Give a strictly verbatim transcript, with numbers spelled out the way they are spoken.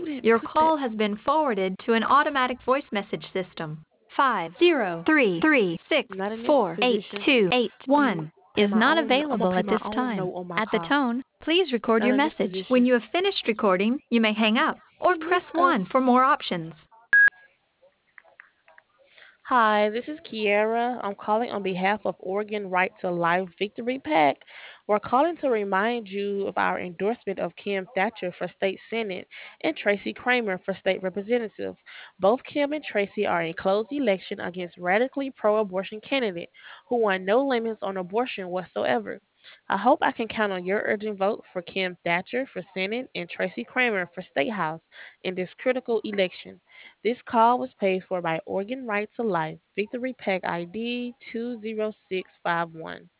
didn't Your put that. call has been forwarded to an automatic voice message system. Five zero three three Not six in this four eight position. two eight I'm gonna one play is my not own. I'm gonna available play at my this own time. note on my At the call. tone, please record Not your in this message. When position. you have finished recording, you may hang up or He press missed us. one for more options. Hi, this is Kiera. I'm calling on behalf of Oregon Right to Life Victory PAC. We're calling to remind you of our endorsement of Kim Thatcher for state senate and Tracy Kramer for state representative. Both Kim and Tracy are in closed election against radically pro-abortion candidate who won no limits on abortion whatsoever. I hope I can count on your urgent vote for Kim Thatcher for Senate and Tracy Kramer for State House in this critical election. This call was paid for by Oregon Right to Life, Victory PAC I D two zero six five one.